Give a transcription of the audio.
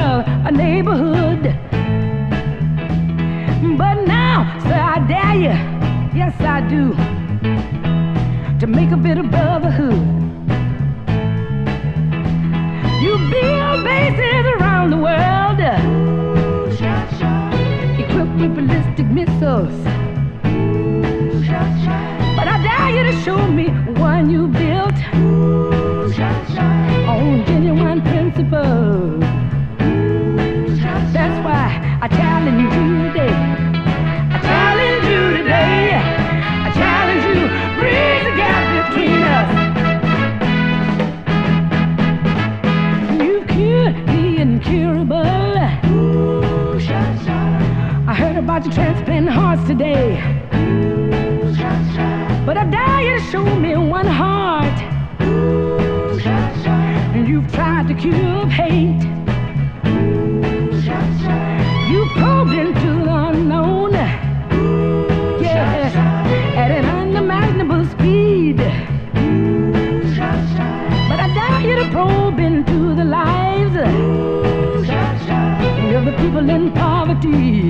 world, a neighborhood. But now, sir, I dare you, yes I do, to make a bit of brotherhood. You build bases around the world, equipped with ballistic missiles. But I dare you to show me one you built on genuine principles. That's why I challenge you today. I challenge you today. I challenge you. Bridge the gap between us. You've cured the incurable. I heard about your transplanting hearts today. But I dare you to show me one heart you've tried to cure hate. You probed into the unknown, yeah, at an unimaginable speed. But I dare you to probe into the lives of the people in poverty.